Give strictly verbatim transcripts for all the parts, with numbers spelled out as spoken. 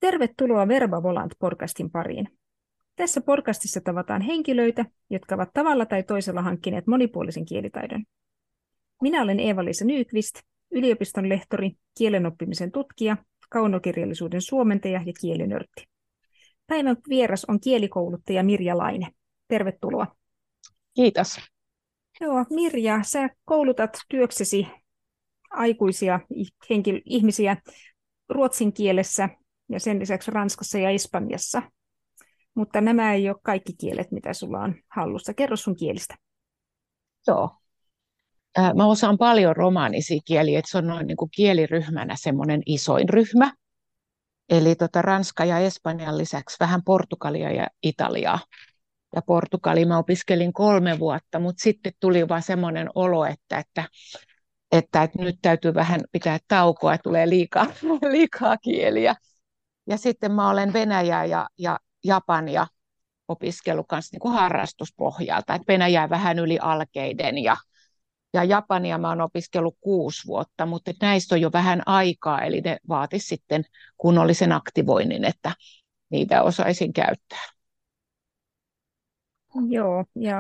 Tervetuloa Verba Volant-podcastin pariin. Tässä podcastissa tavataan henkilöitä, jotka ovat tavalla tai toisella hankkineet monipuolisen kielitaidon. Minä olen Eeva-Liisa Nyqvist, yliopiston lehtori, kielenoppimisen tutkija, kaunokirjallisuuden suomentaja ja kielinörtti. Päivän vieras on kielikouluttaja Mirja Laine. Tervetuloa. Kiitos. Joo, Mirja, sä koulutat työksesi aikuisia henkil- ihmisiä ruotsin kielessä ja sen lisäksi Ranskassa ja Espanjassa. Mutta nämä ei ole kaikki kielet, mitä sulla on hallussa. Kerro sun kielistä. Joo. Äh, Mä osaan paljon romaanisia kieliä, että se on noin niin kuin kieliryhmänä semmoinen isoin ryhmä. Eli tota Ranska ja Espanjan lisäksi vähän Portugalia ja Italiaa. Ja Portugalia mä opiskelin kolme vuotta, mutta sitten tuli vaan semmoinen olo, että, että, että, että nyt täytyy vähän pitää taukoa, tulee liikaa, liikaa kieliä. Ja sitten mä olen Venäjää ja, ja Japania opiskellut kanssa niin kuin harrastuspohjalta. Et Venäjää vähän yli alkeiden ja, ja Japania mä oon opiskellut kuusi vuotta, mutta näistä on jo vähän aikaa, eli ne vaatisi sitten kunnollisen aktivoinnin, että niitä osaisin käyttää. Joo, ja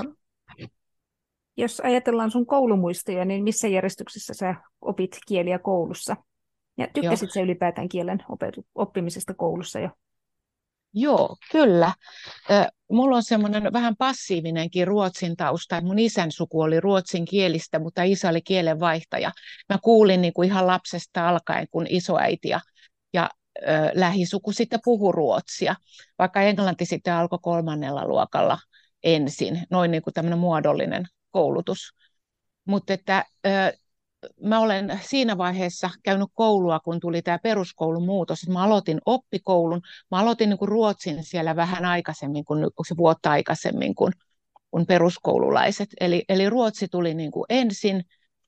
jos ajatellaan sun koulumuistoja, niin missä järjestyksessä sä opit kieliä koulussa? Ja tykkäsit sä ylipäätään kielen opetu- oppimisesta koulussa jo? Joo, kyllä. Mulla on semmoinen vähän passiivinenkin ruotsin tausta. Mun isän suku oli ruotsinkielistä, mutta isä oli kielenvaihtaja. Mä kuulin niin kuin ihan lapsesta alkaen, kun isoäiti ja, ja ö, lähisuku sitten puhui ruotsia, vaikka englanti sitten alkoi kolmannella luokalla ensin, noin niin kuin tämmöinen muodollinen koulutus. Mutta että ö, mä olen siinä vaiheessa käynyt koulua, kun tuli tämä peruskoulun muutos. Mä aloitin oppikoulun. Mä aloitin niin kuin ruotsin siellä vähän aikaisemmin, kuin, se vuotta aikaisemmin kuin, kuin peruskoululaiset. Eli, eli ruotsi tuli niin kuin ensin,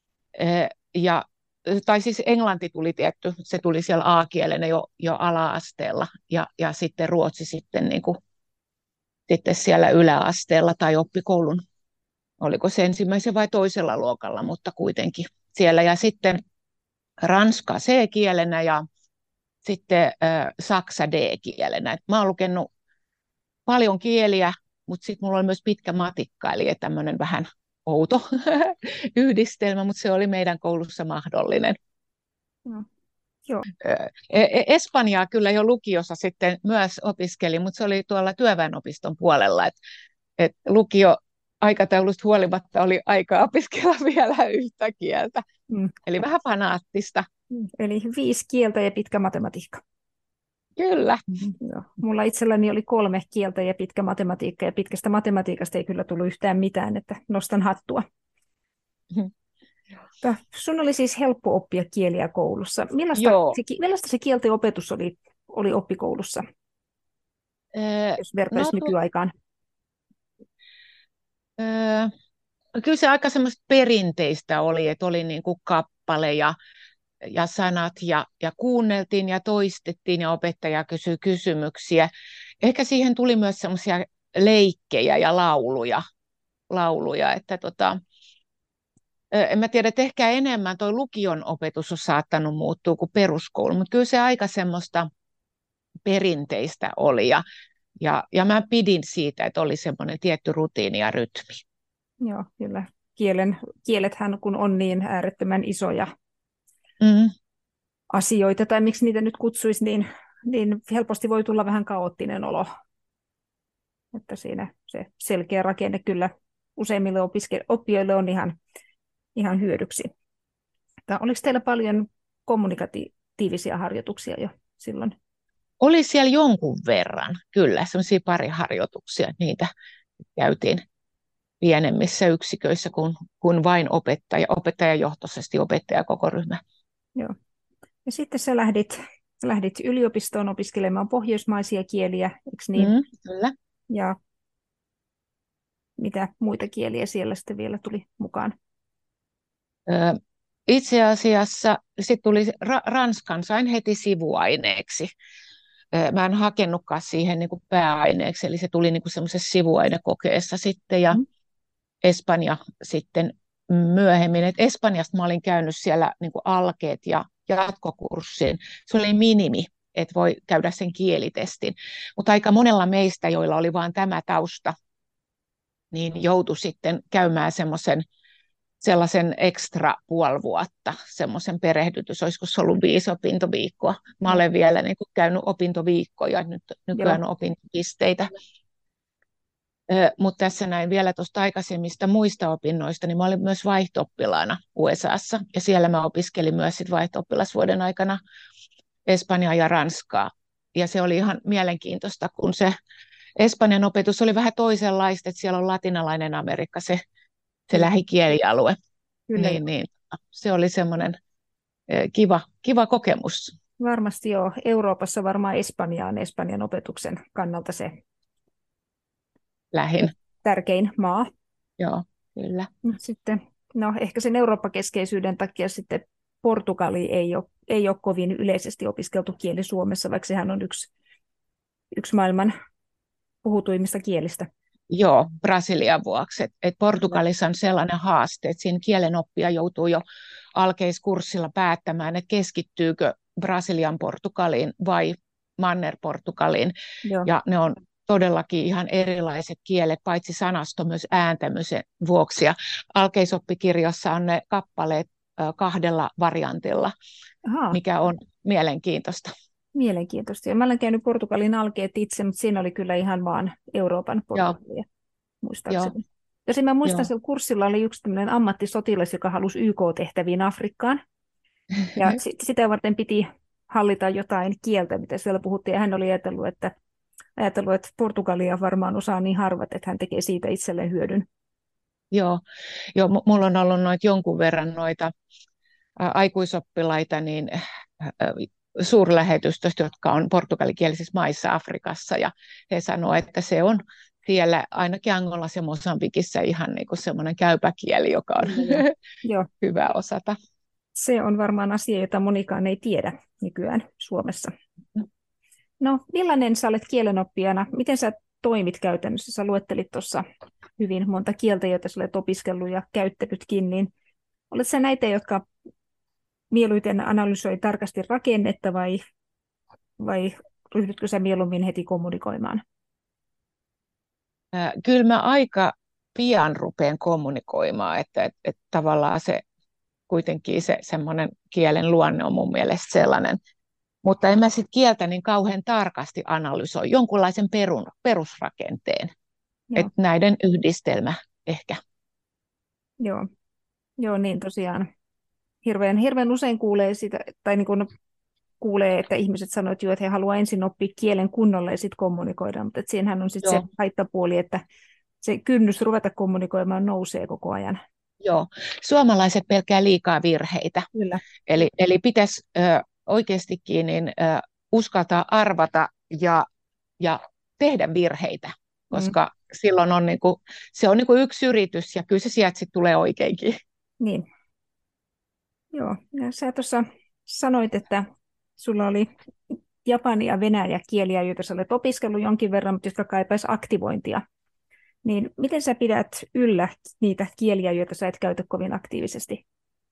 ja, tai siis englanti tuli tietty, se tuli siellä A-kielenä jo, jo ala-asteella, ja, ja sitten ruotsi sitten, niin kuin, sitten siellä yläasteella tai oppikoulun, oliko se ensimmäisen vai toisella luokalla, mutta kuitenkin siellä. Ja sitten ranska C-kielenä ja sitten äh, saksa D-kielenä. Et mä oon lukenut paljon kieliä, mutta sitten mulla oli myös pitkä matikka, eli tämmöinen vähän outo yhdistelmä, mutta se oli meidän koulussa mahdollinen. No, joo. Espanjaa kyllä jo lukiossa sitten myös opiskelin, mutta se oli tuolla työväenopiston puolella, että et lukio aikataulusta huolimatta oli aikaa opiskella vielä yhtä kieltä. Mm. Eli vähän fanaattista. Mm. Eli viisi kieltä ja pitkä matematiikka. Kyllä. Joo. Mulla itselläni oli kolme kieltä ja pitkä matematiikka, ja pitkästä matematiikasta ei kyllä tullut yhtään mitään, että nostan hattua. Mm. Sun oli siis helppo oppia kieliä koulussa. Millaista, se, millaista se kielten opetus oli, oli oppikoulussa, äh, jos vertaisi no, nykyaikaan? Öö, kyllä se aika semmoista perinteistä oli, että oli niin kuin kappale ja, ja sanat ja, ja kuunneltiin ja toistettiin ja opettaja kysyi kysymyksiä. Ehkä siihen tuli myös semmoisia leikkejä ja lauluja, lauluja että tota, en mä tiedä, että ehkä enemmän toi lukion opetus on saattanut muuttua kuin peruskoulu, mutta kyllä se aika semmoista perinteistä oli ja Ja, ja mä pidin siitä, että oli semmoinen tietty rutiini ja rytmi. Joo, kyllä. Kielen, kielethän kun on niin äärettömän isoja mm. asioita, tai miksi niitä nyt kutsuisi, niin, niin helposti voi tulla vähän kaoottinen olo. Että siinä se selkeä rakenne kyllä useimmille opiske- oppijoille on ihan, ihan hyödyksi. Tai oliko teillä paljon kommunikatiivisia harjoituksia jo silloin? Oli siellä jonkun verran, kyllä, semmoisia pari harjoituksia, niitä käytiin pienemmissä yksiköissä kuin, kuin vain opettaja, opettajajohtoisesti opettaja koko ryhmä. Joo. Ja sitten sä lähdit, sä lähdit yliopistoon opiskelemaan pohjoismaisia kieliä, eikö niin? Mm, kyllä. Ja mitä muita kieliä siellä sitten vielä tuli mukaan? Ö, itse asiassa sitten tuli ra- Ranskan, sain heti sivuaineeksi. Mä en hakenutkaan siihen niin kuin pääaineeksi, eli se tuli niin kuin semmoisessa sivuainekokeessa sitten, ja mm. Espanja sitten myöhemmin. Et Espanjasta mä olin käynyt siellä niin kuin alkeet ja jatkokurssin. Se oli minimi, että voi käydä sen kielitestin. Mutta aika monella meistä, joilla oli vain tämä tausta, niin joutui sitten käymään semmoisen sellaisen ekstra puoli vuotta, semmoisen perehdytys, olisiko se ollut viisi opintoviikkoa. Mä olen vielä niin kuin käynyt opintoviikkoja, nyt nykyään Joo. on opintopisteitä. Mutta tässä näin vielä tuosta aikaisemmista muista opinnoista, niin mä olin myös vaihto-oppilaana U S A:ssa, ja siellä mä opiskelin myös sit vaihto-oppilasvuoden aikana Espanjaa ja Ranskaa. Ja se oli ihan mielenkiintoista, kun se Espanjan opetus oli vähän toisenlaista, että siellä on latinalainen Amerikka, se, se lähikielialue. Kyllä. Niin, niin. Se oli semmoinen kiva, kiva kokemus. Varmasti joo. Euroopassa varmaan Espanja on Espanjan opetuksen kannalta se Lähin. tärkein maa. Joo, kyllä. Sitten, no ehkä sen Eurooppa-keskeisyyden takia sitten Portugali ei ole, ei ole kovin yleisesti opiskeltu kieli Suomessa, vaikka sehän on yksi, yksi maailman puhutuimmista kielistä. Joo, Brasilian vuoksi. Et, et Portugalissa on sellainen haaste, että siinä kielenoppija joutuu jo alkeiskurssilla päättämään, että keskittyykö Brasilian Portugaliin vai Manner-Portugaliin. Joo. Ja ne on todellakin ihan erilaiset kielet, paitsi sanasto myös ääntämisen vuoksi. Ja alkeisoppikirjassa on ne kappaleet kahdella variantilla, Aha. mikä on mielenkiintoista. Mielenkiintoista. Ja mä olen käynyt Portugalin alkeet itse, mutta siinä oli kyllä ihan vaan Euroopan Portugalia, muistaakseni. Ja mä muistan, että kurssilla oli yksi tämmöinen ammattisotilas, joka halusi Y K-tehtäviin Afrikkaan. Ja sit, sitä varten piti hallita jotain kieltä, mitä siellä puhuttiin. Ja hän oli ajatellut, että, ajatellut, että Portugalia varmaan osaa niin harvat, että hän tekee siitä itselleen hyödyn. Joo, Joo m- mulla on ollut noit jonkun verran noita ä, aikuisoppilaita, niin ä, suurlähetystöstä, jotka on portugalikielisissa maissa Afrikassa, ja he sanoivat, että se on siellä ainakin Angolassa ja Mosambikissa ihan niin kuin semmoinen käypä kieli, joka on Joo. hyvä osata. Se on varmaan asia, jota monikaan ei tiedä nykyään Suomessa. No, millainen sä olet kielenoppijana? Miten sä toimit käytännössä? Sä luettelit tuossa hyvin monta kieltä, joita sä olet opiskellut ja käyttänytkin, niin olet sä näitä, jotka mieluiten analysoi tarkasti rakennetta vai, vai ryhdytkö sä mieluummin heti kommunikoimaan? Kyllä mä aika pian rupean kommunikoimaan, että, että, että tavallaan se kuitenkin se semmoinen kielen luonne on mun mielestä sellainen. Mutta en mä sit kieltä niin kauhean tarkasti analysoi, jonkunlaisen perun, perusrakenteen, että näiden yhdistelmä ehkä. Joo, Joo niin tosiaan. Hirveän, hirveän usein kuulee sitä, tai niin kun kuulee, että ihmiset sanoo, että, jo, että he haluavat ensin oppia kielen kunnolla ja sitten kommunikoida, mutta siinähän on sitten se haittapuoli, että se kynnys ruveta kommunikoimaan nousee koko ajan. Joo, suomalaiset pelkää liikaa virheitä. Kyllä. Eli, eli pitäisi ö, oikeastikin niin, ö, uskaltaa arvata ja, ja tehdä virheitä, koska mm. silloin on, niinku, se on niinku yksi yritys ja kyllä se sieltä sitten tulee oikeinkin. Niin. Joo, ja sä tuossa sanoit, että sulla oli japani ja venäjä kieliä, joita sä olet opiskellut jonkin verran, mutta jotka kaipaisi aktivointia. Niin miten sä pidät yllä niitä kieliä, joita sä et käytä kovin aktiivisesti?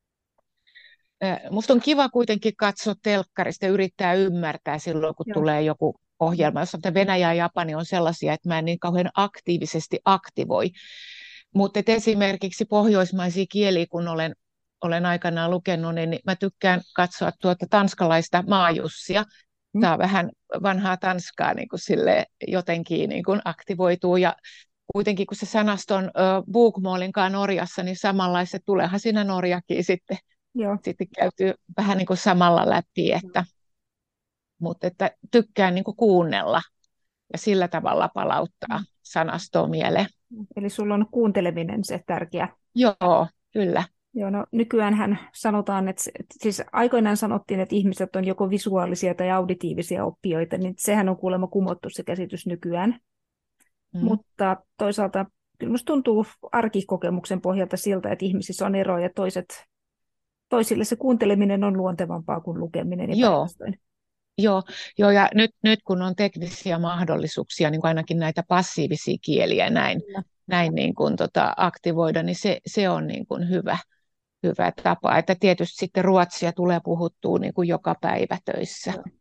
Musta on kiva kuitenkin katsoa telkkarista ja yrittää ymmärtää silloin, kun Joo. tulee joku ohjelma, jossa Venäjä ja Japani on sellaisia, että mä en niin kauhean aktiivisesti aktivoi. Mutta esimerkiksi pohjoismaisia kieliä, kun olen, olen aikanaan lukenut, niin mä tykkään katsoa tuota tanskalaista maajussia. Tämä on vähän vanhaa tanskaa niin kuin sille jotenkin niin kuin aktivoituu ja kuitenkin kun se sanasto on bokmålinkaan Norjassa, niin samanlaiset tuleehan siinä Norjakin sitten. Joo. Sitten käytyy vähän niin kuin samalla läpi, että, mutta että tykkään niin kuin kuunnella ja sillä tavalla palauttaa mm. sanastoa mieleen. Eli sulla on kuunteleminen se tärkeä. Joo, kyllä. Joo, no nykyäänhän sanotaan, että, että siis aikoinaan sanottiin, että ihmiset on joko visuaalisia tai auditiivisia oppijoita, niin sehän on kuulemma kumottu se käsitys nykyään. Mm. Mutta toisaalta kyllä minusta tuntuu arkikokemuksen pohjalta siltä, että ihmisissä on eroja ja toiset, toisille se kuunteleminen on luontevampaa kuin lukeminen. Ja Joo. Joo, joo, ja nyt, nyt kun on teknisiä mahdollisuuksia, niin kuin ainakin näitä passiivisia kieliä näin, näin niin kuin tota, aktivoida, niin se, se on niin kuin hyvä, hyvä tapa. Että tietysti sitten ruotsia tulee puhuttua niin kuin joka päivä töissä. Joo.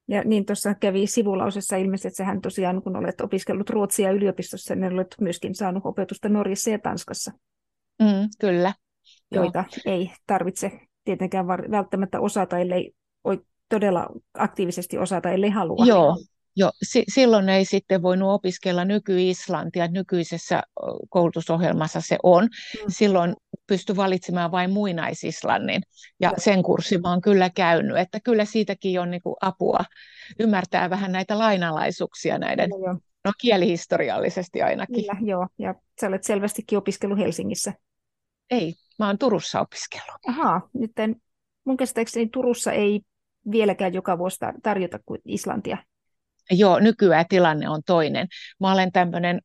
Ja niin tuossa kävi sivulausessa ilmeisesti, että sähän tosiaan, kun olet opiskellut ruotsia yliopistossa, niin olet myöskin saanut opetusta Norjassa ja Tanskassa, Mm, kyllä, joo. joita ei tarvitse tietenkään var- välttämättä osata, ellei oi todella aktiivisesti osata, ellei halua. Joo, joo. Si- silloin ei sitten voinut opiskella nyky-islantia, nykyisessä ö, koulutusohjelmassa se on. Mm. Silloin pystyi valitsemaan vain muinaisislannin, ja Joo, sen kurssin mä oon kyllä käynyt, että kyllä siitäkin on niin kuin apua ymmärtää vähän näitä lainalaisuuksia näiden, kyllä, joo. no kielihistoriallisesti ainakin. Kyllä, joo. Ja sä olet selvästikin opiskellut Helsingissä. Ei, mä oon Turussa opiskellut. Ahaa, nyt en, mun käsittääkseni Turussa ei vieläkään joka vuosi tar- tarjota kuin Islantia. Joo, nykyään tilanne on toinen. Mä olen tämmöinen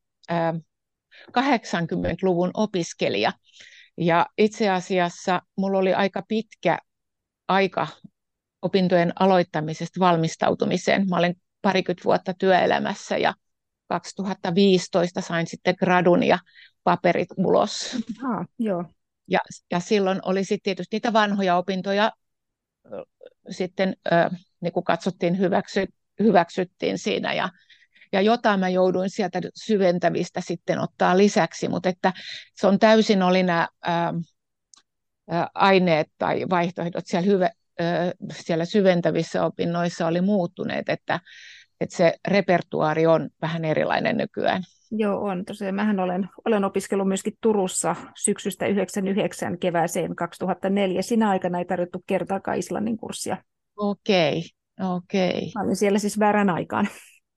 kahdeksankymmentäluvun opiskelija. Ja itse asiassa mulla oli aika pitkä aika opintojen aloittamisesta valmistautumiseen. Mä olin parikymmentä vuotta työelämässä ja kaksituhattaviisitoista sain sitten gradun ja paperit ulos. Ahaa, joo. Ja, ja silloin oli sitten tietysti niitä vanhoja opintoja ö, sitten ö, niin kuin katsottiin hyväksy, hyväksyttiin siinä ja ja jotain mä jouduin sieltä syventävistä sitten ottaa lisäksi, mutta että se on täysin oli nämä ää, ää, aineet tai vaihtoehdot siellä, hyvä, ää, siellä syventävissä opinnoissa oli muuttuneet, että, että se repertuaari on vähän erilainen nykyään. Joo, on. Tosiaan mähän olen, olen opiskellut myöskin Turussa syksystä yhdeksänkymmentäyhdeksän kevääseen kaksituhattaneljä. Sinä aikana ei tarjottu kertaakaan islannin kurssia. Okei, okei. Mä olin siellä siis väärän aikaan.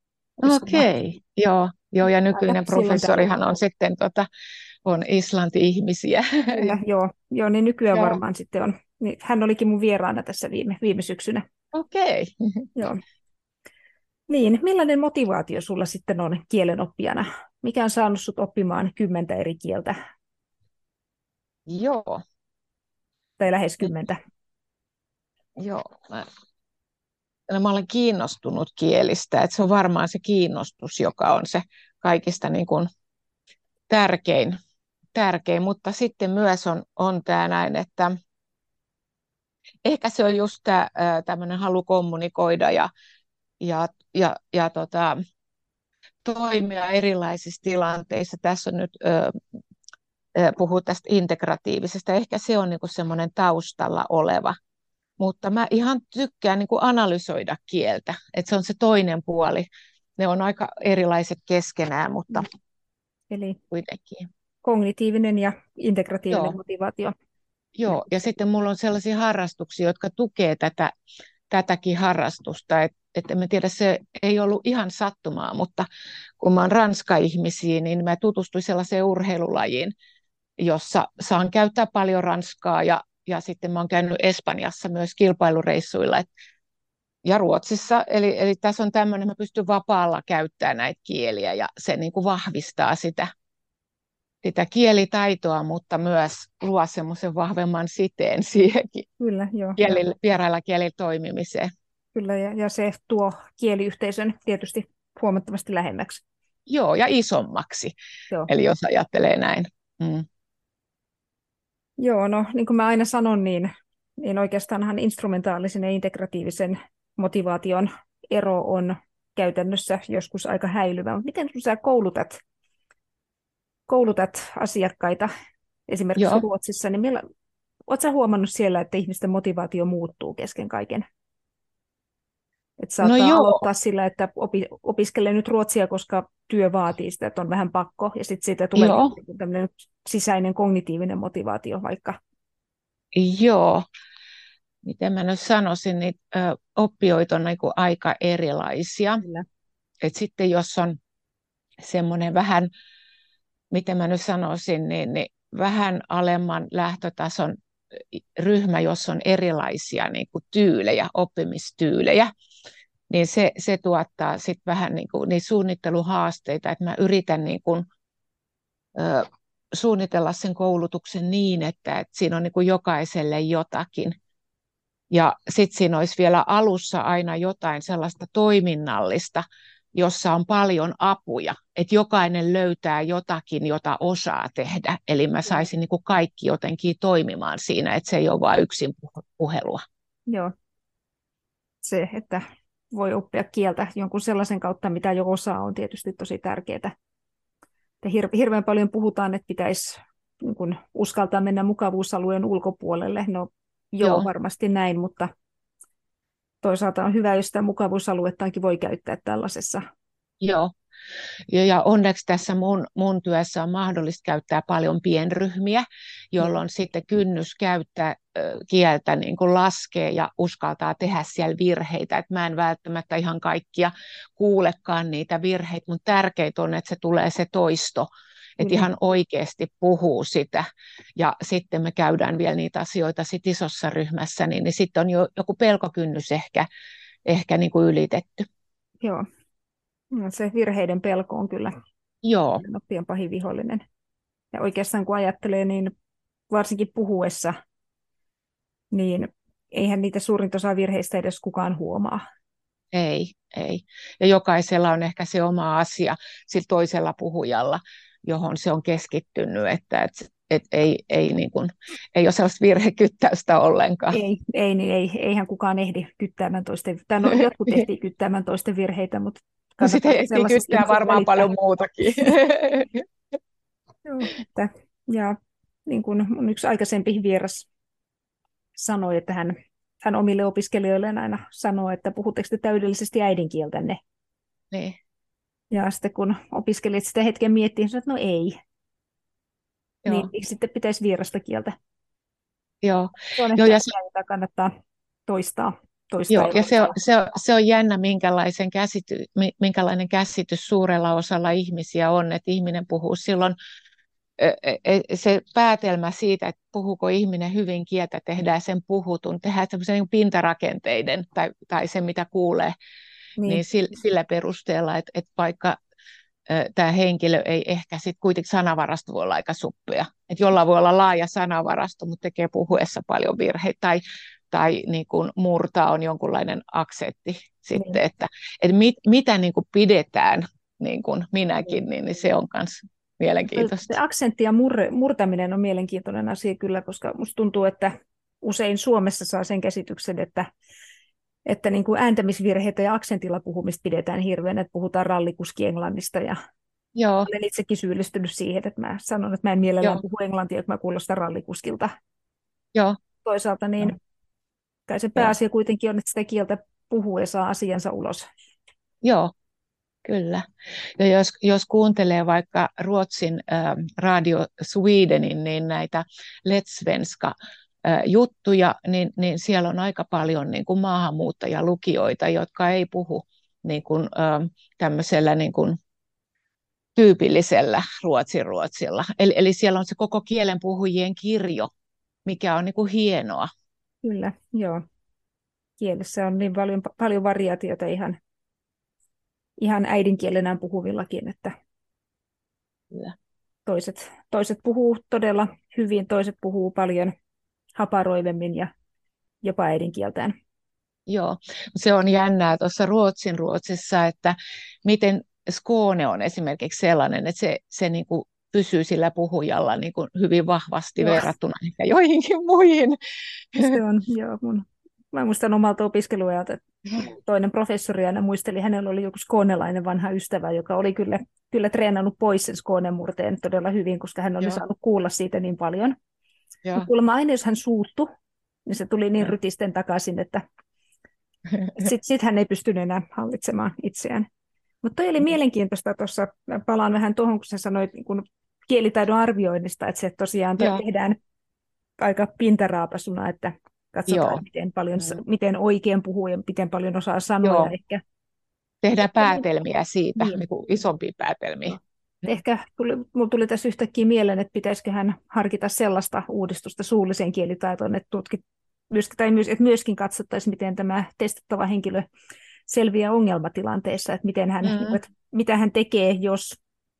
Okei, joo, joo, ja nykyinen Silloin professorihan tällöin. on sitten tota, on Islanti-ihmisiä. Kyllä, joo. Joo, niin nykyään Joo, varmaan sitten on. Niin, hän olikin mun vieraana tässä viime, viime syksynä. okei. Joo. Niin, millainen motivaatio sulla sitten on kielen oppijana? Mikä on saanut sut oppimaan kymmentä eri kieltä Joo, tai lähes kymmentä? joo. Mä no, mä olen kiinnostunut kielistä, että se on varmaan se kiinnostus, joka on se kaikista niin kuin tärkein, tärkein, mutta sitten myös on, on tämä näin, että ehkä se on just tämä tämmöinen halu kommunikoida ja, ja, ja, ja tota, toimia erilaisissa tilanteissa. Tässä on nyt ö, ö, puhuu tästä integratiivisesta, ehkä se on niin kuin semmoinen taustalla oleva. Mutta mä ihan tykkään niin kuin analysoida kieltä, että se on se toinen puoli. Ne on aika erilaiset keskenään, mutta Eli kuitenkin. kognitiivinen ja integratiivinen Joo, motivaatio. joo. Ja sitten mulla on sellaisia harrastuksia, jotka tukee tätä, tätäkin harrastusta. Et, et en mä tiedä, se ei ollut ihan sattumaa, mutta kun mä oon ranska-ihmisiä, niin mä tutustuin sellaiseen urheilulajiin, jossa saan käyttää paljon ranskaa ja, ja sitten mä oon käynyt Espanjassa myös kilpailureissuilla. Et ja Ruotsissa, eli, eli tässä on tämmöinen, mä pystyn vapaalla käyttämään näitä kieliä ja se niin kuin vahvistaa sitä, sitä kielitaitoa, mutta myös luo semmoisen vahvemman siteen siihenkin Kyllä, joo. kielillä, vierailla kielillä toimimiseen. Kyllä, ja, ja se tuo kieliyhteisön tietysti huomattavasti lähemmäksi. Joo, ja isommaksi, Joo. eli jos ajattelee näin. Mm. Joo, no niin kuin mä aina sanon, niin, niin oikeastaanhan instrumentaalisen ja integratiivisen motivaation ero on käytännössä joskus aika häilyvä. Mutta miten kun sä koulutat, koulutat asiakkaita esimerkiksi Joo. Ruotsissa, niin millä, ootko sä huomannut siellä, että ihmisten motivaatio muuttuu kesken kaiken? Että No saattaa joo, aloittaa sillä, että opi, opiskelee nyt ruotsia, koska työ vaatii sitä, että on vähän pakko, ja sitten siitä tulee joo, tämmöinen sisäinen kognitiivinen motivaatio vaikka. joo. Miten mä nyt sanoisin, niin ö, oppijoita on niin kuin aika erilaisia. Kyllä. Et sitten jos on semmoinen vähän, miten mä nyt sanoisin, niin, niin vähän alemman lähtötason ryhmä, jossa on erilaisia niin kuin tyylejä, oppimistyylejä, niin se, se tuottaa sitten vähän niin kuin, niin suunnitteluhaasteita, että mä yritän niin kuin, ö, suunnitella sen koulutuksen niin, että, että siinä on niin kuin jokaiselle jotakin. Ja sitten siinä olisi vielä alussa aina jotain sellaista toiminnallista, jossa on paljon apuja, että jokainen löytää jotakin, jota osaa tehdä. Eli mä saisin niin kuin kaikki jotenkin toimimaan siinä, että se ei ole vain yksin puhelua. Joo. Se, että voi oppia kieltä jonkun sellaisen kautta, mitä jo osaa, on tietysti tosi tärkeää. Hir- hirveän paljon puhutaan, että pitäisi niin kun uskaltaa mennä mukavuusalueen ulkopuolelle. No joo, Joo. varmasti näin, mutta toisaalta on hyvä, jos sitä mukavuusaluettaankin voi käyttää tällaisessa. Joo. Ja ja onneksi tässä mun, mun työssä on mahdollista käyttää paljon pienryhmiä, jolloin sitten kynnys käyttää ö, kieltä niin kuin laskee ja uskaltaa tehdä siellä virheitä. Et mä en välttämättä ihan kaikkia kuulekaan niitä virheitä, mutta tärkeintä on, että se tulee se toisto, että Kyllä. ihan oikeasti puhuu sitä. Ja sitten me käydään vielä niitä asioita sit isossa ryhmässä, niin, niin sitten on jo joku pelkokynnys ehkä, ehkä niin kuin ylitetty. Joo. No, se virheiden pelko on kyllä Joo. oppien pahin vihollinen. Ja oikeastaan kun ajattelee, niin varsinkin puhuessa, niin eihän niitä suurinta osaa virheistä edes kukaan huomaa. Ei, ei. Ja jokaisella on ehkä se oma asia sillä toisella puhujalla, johon se on keskittynyt, että et, et ei, ei, niin kuin, ei ole sellaista virhekyttäystä ollenkaan. Ei, ei, niin ei, eihän kukaan ehdi kyttäämään toisten, tai no, jotkut ehtii kyttäämään toisten virheitä, mutta No sitten kannattaa ehtii sellaisesta kyttää ihmisestä varmaan välittää. paljon muutakin. Joo, että, ja niin kuin mun yksi aikaisempi vieras sanoi, että hän, hän omille opiskelijoilleen aina sanoo, että puhutteko te täydellisesti äidinkieltänne? Niin. Ja sitten kun opiskelijat sitä hetken miettii, niin sanoo, että no ei. Joo. Niin miksi sitten pitäisi vierasta kieltä? Joo. Se on Joo, ehkä ja asia, jota kannattaa toistaa. toistaa Joo, ja se on, iloisella. se on, se on jännä, minkälaisen käsity, mi- minkälainen käsitys suurella osalla ihmisiä on, että ihminen puhuu silloin, ö, ö, se päätelmä siitä, että puhuuko ihminen hyvin kieltä, tehdään sen puhutun, tehdään semmoisen niin pintarakenteiden tai, tai se, mitä kuulee, Niin, niin sillä, sillä perusteella, että, että vaikka tämä henkilö ei ehkä sitten kuitenkin sanavarasto voi olla aika suppea. Että jollain voi olla laaja sanavarasto, mutta tekee puhuessa paljon virheitä tai, tai niin kuin murtaa on jonkunlainen aksentti sitten, niin. että, että mit, mitä niin kuin pidetään niin kuin minäkin, niin, niin se on myös Se mielenkiintoista. aksentti ja mur- murtaminen on mielenkiintoinen asia kyllä, koska musta tuntuu, että usein Suomessa saa sen käsityksen, että, että niin kuin ääntämisvirheitä ja aksentilla puhumista pidetään hirveän, että puhutaan rallikuski englannista. Ja Joo, olen itsekin syyllistynyt siihen, että mä sanon, että mä en mielellään joo, puhu englantia, kun mä kuulostan rallikuskilta. joo, Toisaalta joo, niin kai se joo, pääasia kuitenkin on, että sitä kieltä puhuu ja saa asiansa ulos. joo. Kyllä. Ja jos, jos kuuntelee vaikka Ruotsin äh, Radio Swedenin, niin näitä Letsvenska äh, juttuja, niin, niin siellä on aika paljon niin kuin maahanmuuttajalukijoita, jotka ei puhu niin kuin, äh, tämmöisellä niin kuin tyypillisellä ruotsin ruotsilla. Eli, eli siellä on se koko kielen puhujien kirjo, mikä on niin kuin hienoa. Kyllä, joo. Kielessä on niin paljon, paljon variaatiota ihan, ihan äidinkielenään puhuvillakin, että Kyllä. toiset, toiset puhuu todella hyvin, toiset puhuu paljon haparoivemmin ja jopa äidinkieltään. Joo, se on jännää tuossa Ruotsin Ruotsissa, että miten Skåne on esimerkiksi sellainen, että se, se niin kuin pysyy sillä puhujalla niin kuin hyvin vahvasti Joo, verrattuna ehkä joihinkin muihin. se on, joo, mun, mä muistan omalta opiskeluajalta, että toinen professori aina muisteli, hänellä oli joku skånelainen vanha ystävä, joka oli kyllä, kyllä treenannut pois sen Skåne-murteen todella hyvin, koska hän oli Joo, saanut kuulla siitä niin paljon. joo, Mutta kuulemma aina, jos hän suuttui, niin se tuli niin joo. rytisten takaisin, että sitten sit hän ei pystynyt enää hallitsemaan itseään. Mutta toi oli mielenkiintoista tuossa, palaan vähän tuohon, kun sä sanoit niin kun kielitaidon arvioinnista, että se tosiaan te- Joo, tehdään aika pintaraapasuna, että katsotaan, joo, miten, paljon, mm, miten oikein puhuu ja miten paljon osaa sanoja. joo. Ehkä, Tehdään ehkä, niin, päätelmiä siitä, niin, niin kuin isompia päätelmiä. joo. Ehkä tuli, mulla tuli tässä yhtäkkiä mieleen, että pitäisiköhän harkita sellaista uudistusta suulliseen kielitaitoon, että, tutkit, myöskin, tai myös, että myöskin katsottaisiin, miten tämä testattava henkilö selviää ongelmatilanteessa, että, miten hän, Mm, että mitä hän tekee, jos,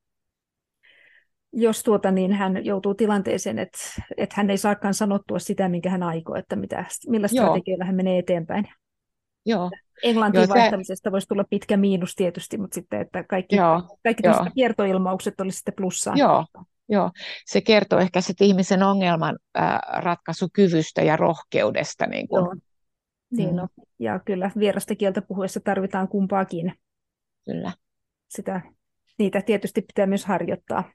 jos tuota, niin hän joutuu tilanteeseen, että, että hän ei saakaan sanottua sitä, minkä hän aikoo, että mitä, millä joo, strategialla hän menee eteenpäin. joo, joo, Englantiin se, vaihtamisesta voisi tulla pitkä miinus tietysti, mutta sitten, että kaikki, joo, kaikki joo. kiertoilmaukset olisi sitten plussaan. Joo, joo, se kertoo ehkä sit ihmisen ongelman ää, ratkaisukyvystä ja rohkeudesta. Niin kun. Joo, niin Mm. no. Ja kyllä vierasta kieltä puhuessa tarvitaan kumpaakin. Kyllä. Sitä, niitä tietysti pitää myös harjoittaa.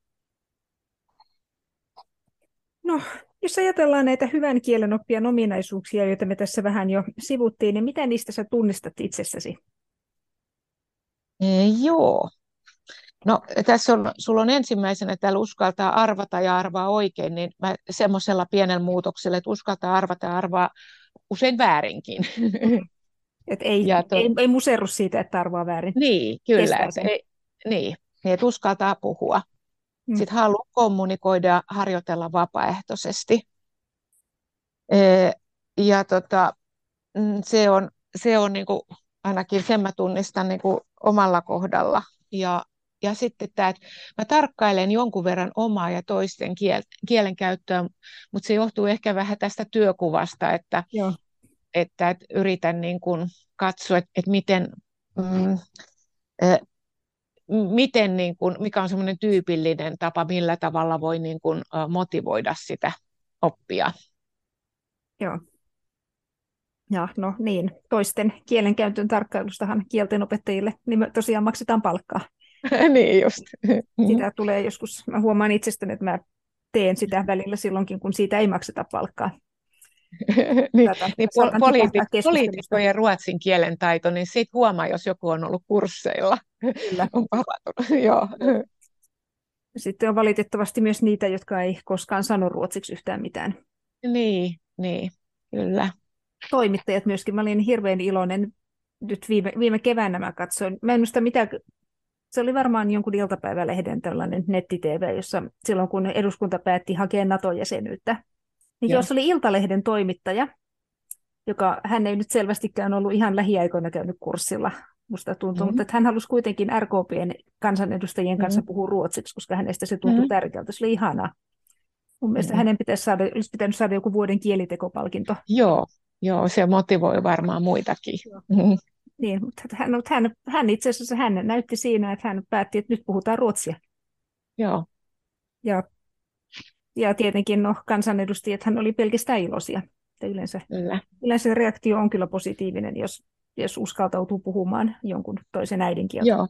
No, jos ajatellaan näitä hyvän kielen oppijan ominaisuuksia, joita me tässä vähän jo sivuttiin, niin mitä niistä sä tunnistat itsessäsi? E, joo. No tässä on, sulla on ensimmäisenä täällä uskaltaa arvata ja arvaa oikein, niin mä semmoisella pienellä muutoksella, että uskaltaa arvata ja arvaa usein väärinkin. Et ei, Ja tot, ei, ei muserru siitä, että arvaa väärin. niin, kyllä, Kestää että, sen. ei, niin, niin, että uskaltaa puhua. Mm. Sitten haluaa kommunikoida ja harjoitella vapaaehtoisesti. E, ja tota, mm, se on, se on niin kuin, ainakin sen mä tunnistan niin kuin omalla kohdalla. Ja, ja sitten tämä, että mä tarkkailen jonkun verran omaa ja toisten kiel, kielenkäyttöä, mutta se johtuu ehkä vähän tästä työkuvasta, että, Joo. että, että yritän niin kuin katsoa, että, että miten, mm, eh, miten niin kuin, mikä on semmoinen tyypillinen tapa, millä tavalla voi niin kuin, eh, motivoida sitä oppia. Joo. Ja no niin, toisten kielenkäytön tarkkailustahan kieltenopettajille niin tosiaan maksetaan palkkaa. Niin just. Sitä tulee joskus, mä huomaan itsestäni, että mä teen sitä välillä silloinkin, kun siitä ei makseta palkkaa. niin, Saatan, niin saatan poliitik, tipahtaa keskustelusta. poliitikkojen ruotsin kielen taito, niin siitä huomaa, jos joku on ollut kursseilla. Kyllä. On parantunut, joo. Sitten on valitettavasti myös niitä, jotka ei koskaan sano ruotsiksi yhtään mitään. Niin, niin, kyllä. Toimittajat myöskin. Mä olin hirveän iloinen nyt viime, viime keväänä mä katsoin. Mä en muista mitä, se oli varmaan jonkun iltapäivälehden tällainen netti-tv, jossa silloin kun eduskunta päätti hakea NATO-jäsenyyttä, niin Joo. jos oli Iltalehden toimittaja, joka hän ei nyt selvästikään ollut ihan lähiaikoina käynyt kurssilla, musta tuntuu, Mm. mutta että hän halusi kuitenkin R K P:n kansanedustajien kanssa Mm. puhua ruotsiksi, koska hänestä se tuntui Mm. tärkeältä. Se oli ihanaa. Mun mielestä Mm. hänen pitäisi saada, olisi pitänyt saada joku vuoden kielitekopalkinto. Joo, joo, se motivoi varmaan muitakin. Joo. Mm. Niin, mutta hän, mutta hän, hän itse asiassa hän näytti siinä, että hän päätti, että nyt puhutaan ruotsia. Joo, Ja, ja tietenkin no, kansanedustajat hän oli pelkästään iloisia. Että yleensä, kyllä. yleensä reaktio on kyllä positiivinen, jos, jos uskaltautuu puhumaan jonkun toisen äidinkieltä. Joo.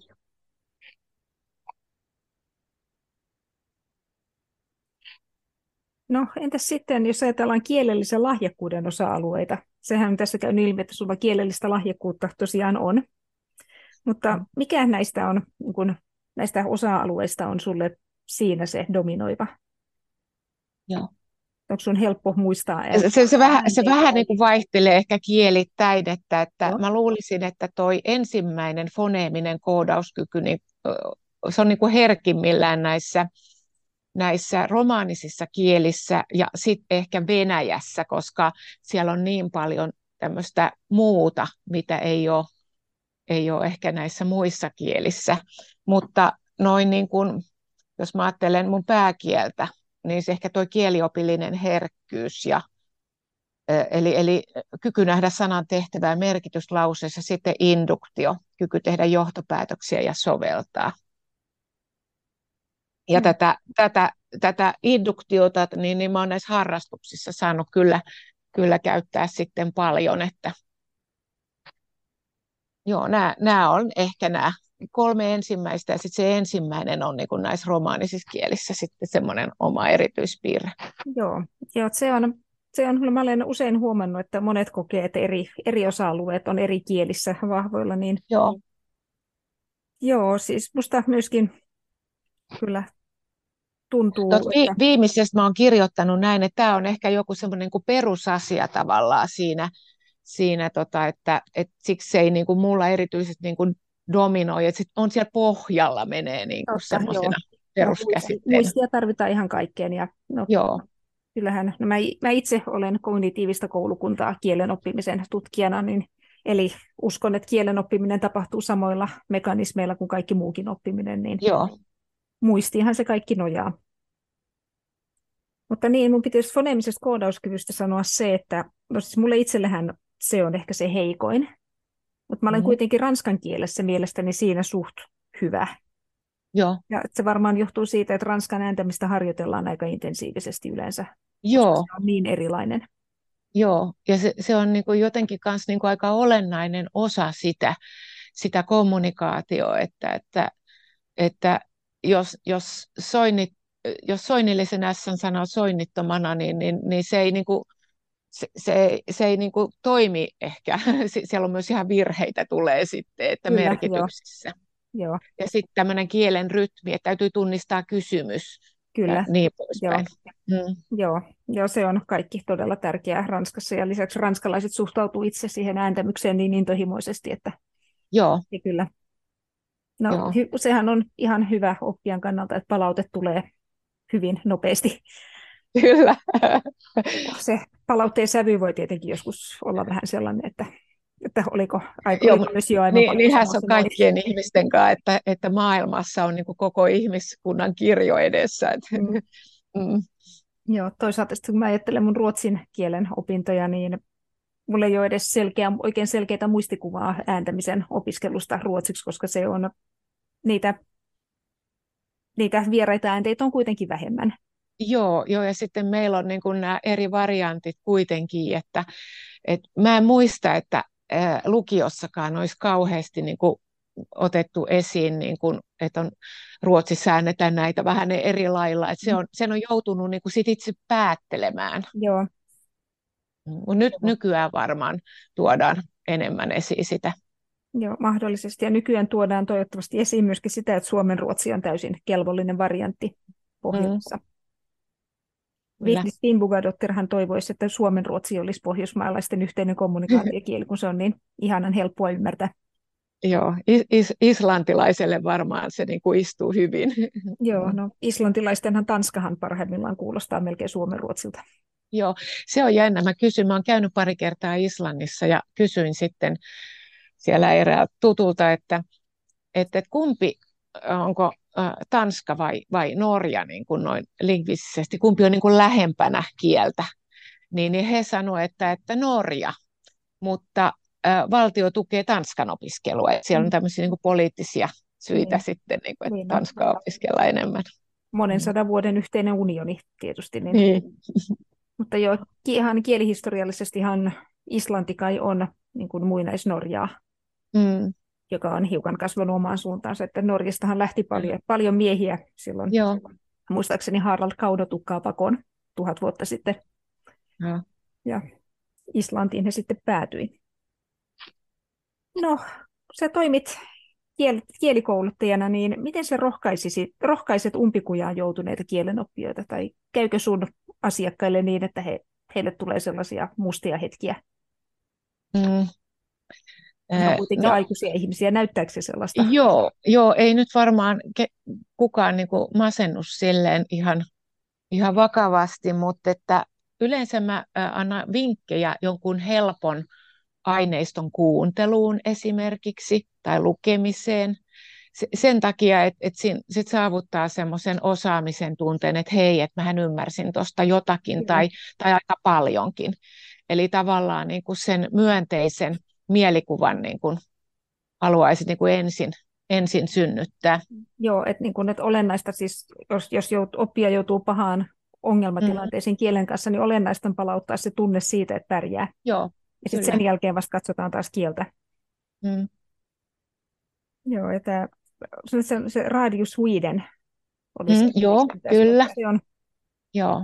No entäs sitten, jos ajatellaan kielellisen lahjakkuuden osa-alueita? Sehän on tässä käynyt ilmi, että sulla kielellistä lahjakkuutta tosiaan on. Mutta Mm. mikä näistä, on, niin kun, näistä osa-alueista on sulle siinä se dominoiva? Joo. Onko sun helppo muistaa? Se, se, se vähän, se äänteitä? vähän niin kuin vaihtelee ehkä kielittäin, että, että Joo. mä luulisin, että toi ensimmäinen foneeminen koodauskyky, niin ö, se on niin kuin herkimmillään näissä, näissä romaanisissa kielissä ja sitten ehkä Venäjässä, koska siellä on niin paljon tämmöistä muuta, mitä ei ole, ei ole ehkä näissä muissa kielissä. Mutta noin niin kuin, jos mä ajattelen mun pääkieltä, niin se ehkä toi kieliopillinen herkkyys ja Eli, eli kyky nähdä sanan tehtävää ja merkitys lauseessa, sitten induktio, kyky tehdä johtopäätöksiä ja soveltaa. Ja Mm. tätä, tätä, tätä induktiota, niin, niin mä olen näissä harrastuksissa saanut kyllä, kyllä käyttää sitten paljon, että joo, nämä, nämä on ehkä nämä kolme ensimmäistä, ja sitten se ensimmäinen on niin kuin näissä romaanisissa kielissä sitten semmoinen oma erityispiirre. Joo, joo se on, se on, mä olen usein huomannut, että monet kokee, että eri, eri osa-alueet on eri kielissä vahvoilla, niin Joo. joo, siis musta myöskin kyllä tuntuu, Tuot vi- että viimeisestä mä oon kirjoittanut näin, että tämä on ehkä joku semmoinen niin kuin perusasia tavallaan siinä, siinä tota, että, että siksi se ei niin kuin mulla erityisesti niin kuin dominoi, että sit on siellä pohjalla menee niin kuin totta, joo, semmoisena joo, muisti- peruskäsitteenä. muistia tarvitaan ihan kaikkeen, ja no, Joo, kyllähän, no mä, mä itse olen kognitiivista koulukuntaa kielen oppimisen tutkijana, niin, eli uskon, että kielen oppiminen tapahtuu samoilla mekanismeilla kuin kaikki muukin oppiminen, niin joo, muistiinhan se kaikki nojaa. Mutta niin, mun pitäisi foneemisesta koodauskyvystä sanoa se, että no siis mulle itsellähän se on ehkä se heikoin, mutta mä olen mm, kuitenkin ranskan kielessä mielestäni siinä suht hyvä. joo, Ja se varmaan johtuu siitä, että ranskan ääntämistä harjoitellaan aika intensiivisesti yleensä, koska joo, se on niin erilainen. Joo, ja se, se on niin kuin jotenkin kans niin kuin aika olennainen osa sitä, sitä kommunikaatioa, että, että, että jos, jos, soinnit, jos soinnillisen S sanoo soinnittomana, niin, niin, niin se ei, niin kuin, se, se, ei- se ei niin kuin toimi ehkä. Sie- Siellä on myös ihan virheitä tulee sitten, että Kyllä, joo, merkityksissä. joo, Ja sitten tämmöinen kielen rytmi, että täytyy tunnistaa kysymys ja kyllä, niin joo, poispäin. Mm. joo, joo, se on kaikki todella tärkeää Ranskassa ja lisäksi ranskalaiset suhtautuu itse siihen ääntämykseen niin intohimoisesti, että Joo, ja kyllä. No, joo, hy- sehän on ihan hyvä oppijan kannalta, että palaute tulee hyvin nopeasti. kyllä. Se palautteen sävy voi tietenkin joskus olla vähän sellainen, että, että oliko, ai, Joo, oliko mut myös jo aivan niin, pakko niinhän sanoa se on se noin. kaikkien ihmisten kanssa, että, että maailmassa on niin kuin koko ihmiskunnan kirjo edessä. Että, Mm. mm, Joo, toisaalta sitten kun mä ajattelen mun ruotsin kielen opintoja, niin mulla ei ole edes selkeä, oikein selkeää muistikuvaa ääntämisen opiskelusta ruotsiksi, koska se on niitä, niitä vieraita äänteitä on kuitenkin vähemmän. joo, joo, ja sitten meillä on niin kuin nämä eri variantit kuitenkin, että, että mä en muista, että ää, lukiossakaan olisi kauheasti niin kuin otettu esiin, niin kuin, että on, Ruotsissa äännetään näitä vähän eri lailla, että se Mm. on, sen on joutunut niin kuin sit itse päättelemään. Joo, Mutta nyt joo, nykyään varmaan tuodaan enemmän esiin sitä. joo, mahdollisesti. Ja nykyään tuodaan toivottavasti esiin myöskin sitä, että suomen ruotsi on täysin kelvollinen variantti Mm, Pohjolassa. kyllä. Vigdis Finnbogadottirhan toivoisi, että suomen ruotsi olisi pohjoismaalaisten yhteinen kommunikaatiokieli, kun se on niin ihanan helppoa ymmärtää. Joo, is- is- islantilaiselle varmaan se niin kuin istuu hyvin. Joo, Mm. no islantilaistenhan Tanskahan parhaimmillaan kuulostaa melkein suomen ruotsilta. Joo, se on jännä. Mä kysyin, mä oon käynyt pari kertaa Islannissa ja kysyin sitten siellä erää tutulta, että, että kumpi, onko äh, Tanska vai, vai Norja niin kuin noin lingvistisesti, kumpi on niin kuin lähempänä kieltä. Niin, niin he sanoivat, että, että Norja, mutta äh, valtio tukee Tanskan opiskelua. Et siellä on Mm. tämmöisiä niin kuin poliittisia syitä Niin, sitten, niin kuin, että niin no, Tanskaa opiskellaan enemmän. monen Mm. sadan vuoden yhteinen unioni tietysti. Niin. Niin. Mutta jo ihan kielihistoriallisestihan Islanti kai on niin kuin muinaisnorjaa, Mm. joka on hiukan kasvanut omaan suuntaansa. Että Norjastahan lähti paljon, paljon miehiä silloin, Joo. muistaakseni Harald Kaudotukkaa pakoon tuhat vuotta sitten. Joo. Ja Islantiin he sitten päätyi. No, sä toimit kiel- kielikouluttajana, niin miten sä rohkaisisit, rohkaiset umpikujaan joutuneita kielenoppijoita, tai käykö sun asiakkaille niin, että he, heille tulee sellaisia mustia hetkiä? Mm. Ne on Eh, kuitenkin No, aikuisia ihmisiä, näyttääkö se sellaista? joo, joo, ei nyt varmaan ke- kukaan niin kuin masennus silleen ihan, ihan vakavasti, mutta että yleensä mä ä, annan vinkkejä jonkun helpon aineiston kuunteluun esimerkiksi tai lukemiseen. Se- Sen takia, että et sit sit saavuttaa semmoisen osaamisen tunteen, että hei, että mähän ymmärsin tuosta jotakin Kyllä. tai, tai aika paljonkin. Eli tavallaan niin kuin sen myönteisen mielikuvan niin kuin haluaisit niin kuin ensin, ensin synnyttää. Joo, että niin kun, että olennaista siis, jos, jos jout, oppija joutuu pahaan Mm, ongelmatilanteisiin kielen kanssa, niin olennaista on palauttaa se tunne siitä, että pärjää. joo, Ja sitten kyllä. sen jälkeen vasta katsotaan taas kieltä. Mm, Joo, ja tämä, se, se, se Radio Sweden oli se, mm, joo, mitä kyllä. se on. Joo,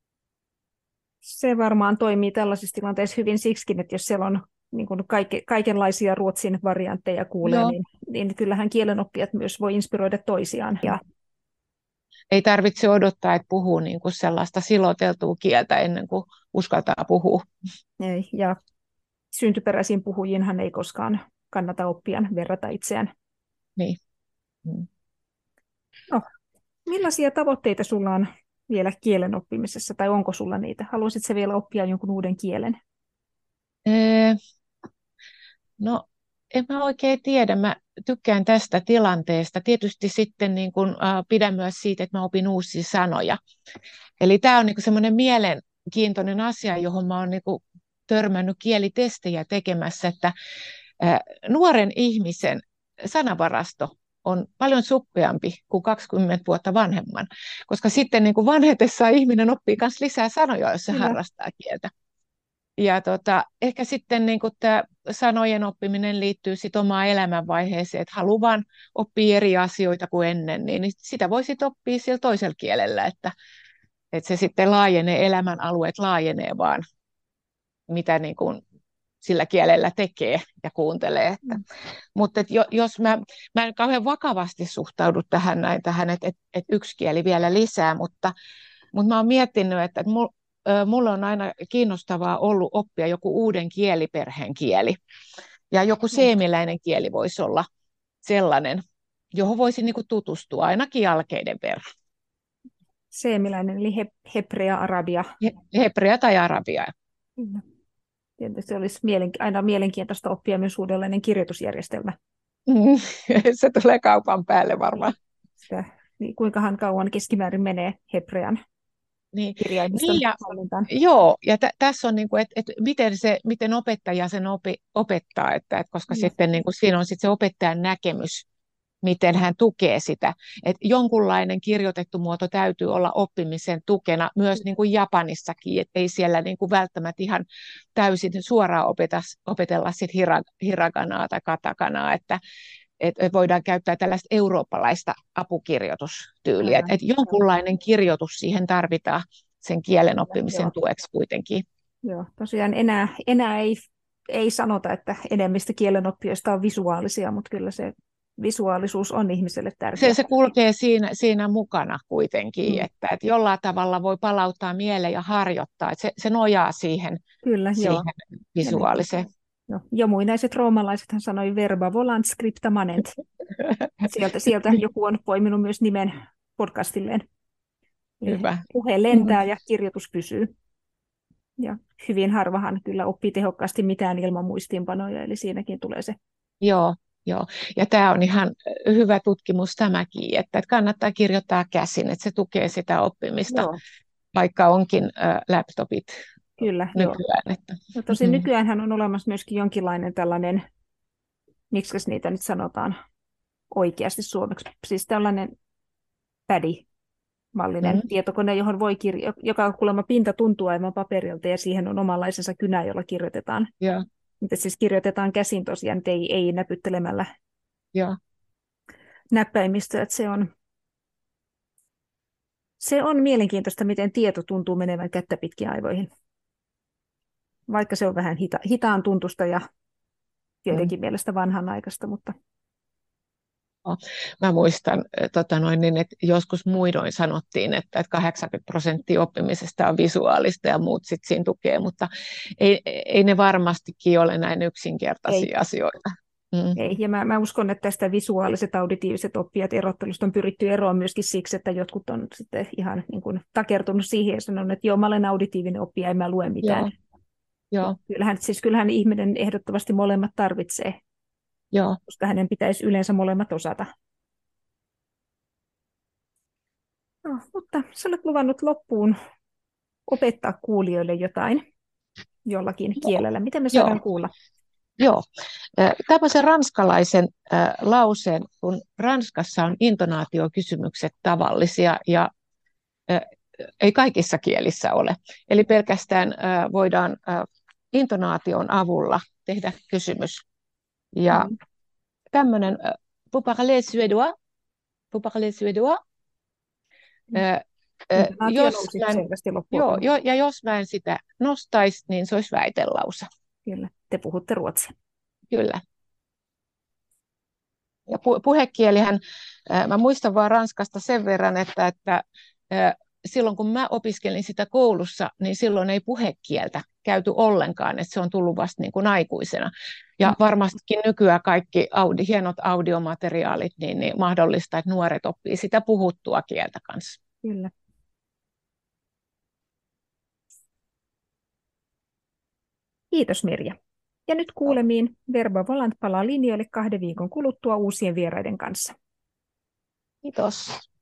Se varmaan toimii tällaisissa tilanteissa hyvin siksikin, että jos siellä on niin kuin kaike, kaikenlaisia ruotsin variantteja kuulee, joo. niin, niin kyllähän kielenoppijat myös voi inspiroida toisiaan. Ja, Ei tarvitse odottaa, että puhuu niin kuin sellaista siloteltua kieltä ennen kuin uskaltaa puhua. ja syntyperäisiin puhujiinhan ei koskaan kannata oppijan verrata itseään. Niin. Mm. No, millaisia tavoitteita sulla on vielä kielen oppimisessa, tai onko sulla niitä? Haluaisitko vielä oppia jonkun uuden kielen? Ee, no, en mä oikein tiedä. Mä tykkään tästä tilanteesta. Tietysti sitten niin kun, äh, pidän myös siitä, että mä opin uusia sanoja. Eli tämä on niin semmoinen mielenkiintoinen asia, johon mä oon niin kuin törmännyt kielitestejä tekemässä, että äh, nuoren ihmisen sanavarasto on paljon suppeampi kuin kaksikymmentä vuotta vanhemman, koska sitten niin kuin vanhetessaan ihminen oppii myös lisää sanoja, jos se Kyllä. harrastaa kieltä. ja tota, ehkä sitten niin tämä sanojen oppiminen liittyy sitten omaan elämänvaiheeseen, että haluaa vaan oppia eri asioita kuin ennen, niin niin sitä voi sitten oppia sillä toisella kielellä, että, että se sitten laajenee, elämän alueet laajenee vaan, mitä niin kuin sillä kielellä tekee ja kuuntelee. Että. Mm. Mutta et jo, jos mä, mä en kauhean vakavasti suhtaudu tähän, näin, tähän että et, et yksi kieli vielä lisää, mutta, mutta mä oon miettinyt, että et mul, ö, mulle on aina kiinnostavaa ollut oppia joku uuden kieliperheen kieli. Ja joku seemiläinen kieli voisi olla sellainen, johon voisi niinku tutustua ainakin jälkeiden verran. Seemiläinen, eli he, hebrea, arabia. He, hebrea tai arabia. Kyllä. Tietysti olisi mielenki- aina mielenkiintoista oppia myös uudenlainen kirjoitusjärjestelmä. Se tulee kaupan päälle varmaan. Sitä, niin kuinkahan kauan keskimäärin menee hebrean Niin, kirjaimiston niin ja, hallintaan. joo, ja t- tässä on, niin kuin, että, että miten, se, miten opettaja sen opi, opettaa, että, että koska Mm. sitten niin kuin, siinä on sitten se opettajan näkemys, miten hän tukee sitä. Että jonkunlainen kirjoitettu muoto täytyy olla oppimisen tukena myös niin kuin Japanissakin, että ei siellä niin kuin välttämättä ihan täysin suoraan opeta, opetella sit hira, hiraganaa tai katakanaa, että että voidaan käyttää tällaista eurooppalaista apukirjoitustyyliä, että et jonkunlainen kirjoitus siihen tarvitaan sen kielen oppimisen Joo. tueksi kuitenkin. Joo, tosiaan enää, enää ei, ei sanota, että enemmistö kielenoppijoista on visuaalisia, mutta kyllä se visuaalisuus on ihmiselle tärkeää. Se, se kulkee siinä, siinä mukana kuitenkin, Mm. että, että jollain tavalla voi palauttaa mieleen ja harjoittaa, että se, se nojaa siihen, Kyllä, joo. siihen visuaaliseen. Joo. Jo muinaiset roomalaisethan sanoi verba volant scripta manent. Sieltä, sieltä joku on poiminut myös nimen podcastilleen. Hyvä. Puhe lentää ja kirjoitus pysyy. Ja hyvin harvahan kyllä oppii tehokkaasti mitään ilman muistiinpanoja, eli siinäkin tulee se. Joo, joo. Ja tämä on ihan hyvä tutkimus tämäkin, että kannattaa kirjoittaa käsin, että se tukee sitä oppimista, Joo. vaikka onkin äh, laptopit Kyllä, nykyään. joo. Että. No tosin Mm-hmm. nykyäänhän on olemassa myöskin jonkinlainen tällainen, miksi niitä nyt sanotaan oikeasti suomeksi, siis tällainen pädi-mallinen Mm-hmm. tietokone, johon voi kirjo- joka kuulemma pinta tuntuu aivan paperilta ja siihen on omanlaisensa kynä, jolla kirjoitetaan. Joo. Mutta siis kirjoitetaan käsin tosiaan, ei, ei näpyttelemällä Joo. näppäimistä, että se on, se on mielenkiintoista, miten tieto tuntuu menevän kättä pitkin aivoihin. Vaikka se on vähän hita, hitaan tuntusta ja tietenkin mm. mielestä vanhanaikaista, mutta... Mä muistan, tota noin, niin, että joskus muidoin sanottiin, että, että kahdeksankymmentä prosenttia oppimisesta on visuaalista ja muut sitten siinä tukee, mutta ei, ei ne varmastikin ole näin yksinkertaisia ei. asioita. Mm. Ei, ja mä, mä uskon, että tästä visuaaliset auditiiviset oppijat erottelusta on pyritty eroon myöskin siksi, että jotkut on sitten ihan niin kuin takertunut siihen ja sanonut, että joo, mä olen auditiivinen oppija, en mä lue mitään. Joo. Joo. Kyllähän, siis kyllähän ihminen ehdottomasti molemmat tarvitsee, Joo. koska hänen pitäisi yleensä molemmat osata. No, mutta sä olet luvannut loppuun opettaa kuulijoille jotain jollakin Joo. kielellä. Miten me saadaan Joo. kuulla? Joo. Tämmöisen ranskalaisen äh, lauseen, kun Ranskassa on intonaatiokysymykset tavallisia ja äh, ei kaikissa kielissä ole. Eli pelkästään äh, voidaan äh, intonaation avulla tehdä kysymys. Ja mm. tämmöinen, äh, vous parlez suédois? Vous parlez suédois? Mm. Äh, äh, jos en, joo, jo, ja jos mä en sitä nostaisi, niin se olisi väitelause. Kyllä, te puhutte ruotsia. Kyllä. Ja pu- puhekielihän, äh, mä muistan vaan Ranskasta sen verran, että, että äh, silloin kun mä opiskelin sitä koulussa, niin silloin ei puhekieltä käyty ollenkaan, että se on tullut vasta niin kuin aikuisena. Ja varmastikin nykyään kaikki audi, hienot audiomateriaalit niin, niin mahdollista, että nuoret oppii sitä puhuttua kieltä kanssa. Kyllä. Kiitos Merja. Ja nyt kuulemiin Verba Volant palaa linjoille kahden viikon kuluttua uusien vieraiden kanssa. Kiitos.